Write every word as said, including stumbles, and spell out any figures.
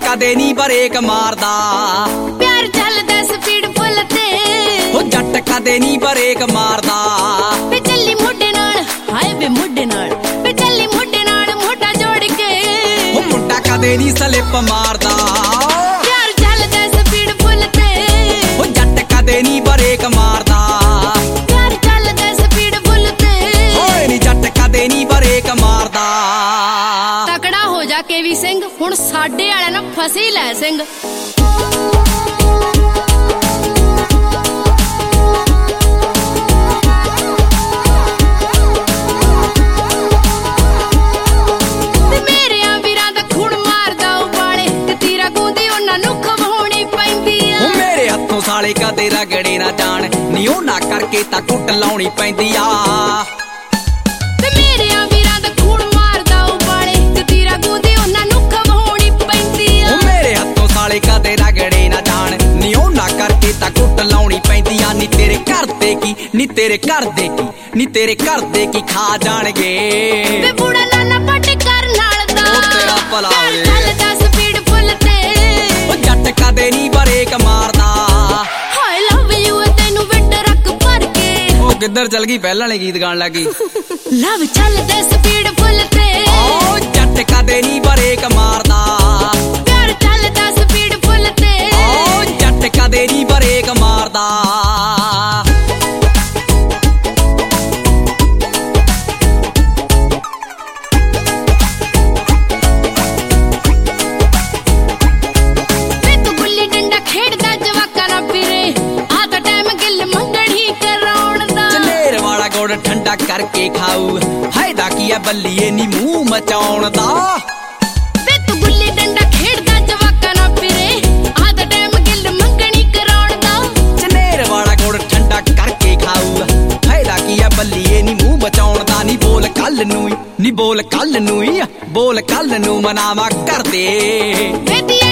ਕਦੇ ਨਹੀਂ ਬ੍ਰੇਕ ਮਾਰਦਾ, ਪਿਆਰ ਚੱਲਦਾ ਸਪੀਡ ਫੁੱਲ ਤੇ, ਉਹ ਜੱਟ ਕਦੇ ਨਹੀਂ ਬ੍ਰੇਕ ਮਾਰਦਾ। ਵੇ ਚੱਲੀ ਮੋਢੇ ਨਾਲ, ਹਾਏ ਵੇ ਮੋਢੇ ਨਾਲ, ਵੇ ਚੱਲੀ ਮੋਢੇ ਨਾਲ ਮੋਢਾ ਜੋੜ ਕੇ, ਉਹ ਮੁੰਡਾ ਕਦੇ ਨਹੀਂ ਸਲਿੱਪ ਮਾਰਦਾ, ਪਿਆਰ ਚੱਲਦਾ ਸਪੀਡ ਫੁੱਲ ਤੇ, ਉਹ ਜੱਟ ਕਦੇ ਨਹੀਂ ਬ੍ਰੇਕ ਮਾਰਦਾ। ਪਿਆਰ ਚੱਲਦਾ ਸਪੀਡ ਫੁੱਲ ਤੇ, ਹੋਏ ਨੀ ਜੱਟ ਕਦੇ ਨਹੀਂ ਬ੍ਰੇਕ ਮਾਰਦਾ। ਤਕੜਾ ਹੋ ਜਾ ਕੇ ਵੀ ਸਿੰਘ, ਹੁਣ ਸਾਡੇ ਵਾਲਿਆਂ ਨਾਲ ਫਸੀ ਲੈ ਸਿੰਘ। ਸਾਲੇ ਕਦੇ ਰਗੜੇ ਨਾ ਜਾਣ ਨੀ ਉਹਨਾਂ ਕਰਕੇ ਤਾਂ ਕੁੱਟ ਲਾਉਣੀ ਪੈਂਦੀ ਆ। ਤੇ ਮੇਰਿਆਂ ਵੀਰਾਂ ਦਾ ਖੂਨ ਮਾਰਦਾ ਉਬਾਲੇ, ਤੇ ਤੀਰਾ ਗੂੰਦੀ ਉਹਨਾਂ ਨੂੰ ਖਵਾਉਣੀ ਪੈਂਦੀ ਆ। ਉਹ ਮੇਰੇ ਹੱਥੋਂ ਸਾਲੇ ਕਦੇ ਰਗੜੇ ਨਾ ਜਾਣ ਨੀ ਉਹਨਾਂ ਕਰਕੇ ਤਾਂ ਕੁੱਟ ਲਾਉਣੀ ਪੈਂਦੀ ਆ। ਨੀ ਤੇਰੇ ਘਰ ਦੇ ਕੀ, ਨੀ ਤੇਰੇ ਘਰ ਦੇ ਕੀ, ਨੀ ਤੇਰੇ ਘਰ ਦੇ ਕੀ ਖਾ ਜਾਣਗੇ। ਵੇ ਬੁੜਾ ਨਾਨਾ ਪੱਟ ਕਰ ਨਾਲ ਦਾ, ਉਹ ਤੇਰਾ ਭਲਾ ਹੋਵੇ। ਚੱਲਦਾ ਸਪੀਡ ਫੁੱਲ ਤੇ, ਉਹ ਜੱਟ ਕਦੇ ਨਹੀਂ ਬ੍ਰੇਕ ਮਾਰਦਾ। ਕਿੱਧਰ ਚਲ ਗਈ, ਪਹਿਲਾਂ ਵਾਲੇ ਗੀਤ ਗਾਣ ਲੱਗੀ। ਲਵ ਚੱਲਦਾ ਸਪੀਡ ਫੁੱਲ ਤੇ, ਓ ਜੱਟ ਕਦੇ ਨਹੀਂ ਬ੍ਰੇਕ ਮਾਰਦਾ, ਪਿਆਰ ਚੱਲਦਾ ਸਪੀਡ ਫੁੱਲ ਤੇ, ਓ ਜੱਟ ਕਦੇ ਨਹੀਂ ਬ੍ਰੇਕ ਮਾਰਦਾ। ਵੇ ਤੂੰ ਗੁੱਲੀ ਡੰਡਾ ਖੇਡਦਾ ਜਵਾਕਾਂ ਨਾਲ ਫਿਰੇ, ਆ ਤਾਂ ਟਾਈਮ ਗਿੱਲ ਮੰਗਣੀ ਕਰਾਉਣ ਦਾ। ਗੁੜ ਠੰਡਾ ਕਰਕੇ ਖਾਊ, ਫਾਇਦਾ ਕੀ ਐ ਬੱਲੀਏ ਨੀ ਮੂੰਹ ਮਚਾਉਣ ਦਾ। ਵੇ ਤੂੰ ਗੁੱਲੀ ਡੰਡਾ ਖੇਡਦਾ ਜਵਾਕਾਂ ਨਾਲ ਫਿਰੇ, ਆਹ ਤਾਂ ਟਾਈਮ ਗਿੱਲ ਮੰਗਣੀ ਕਰਾਉਣ ਦਾ। ਚਨੇਰ ਵਾਲਾ ਗੁੜ ਠੰਡਾ ਕਰਕੇ ਖਾਊ, ਫਾਇਦਾ ਕੀ ਐ ਬੱਲੀਏ ਨੀ ਮੂੰਹ ਮਚਾਉਣ ਦਾ। ਨੀ ਬੋਲ ਕੱਲ ਨੂੰ ਨੀ ਬੋਲ ਕੱਲ ਨੂੰ ਬੋਲ ਕੱਲ ਨੂੰ ਮਨਾਵਾ ਕਰਦੇ। ਵੇ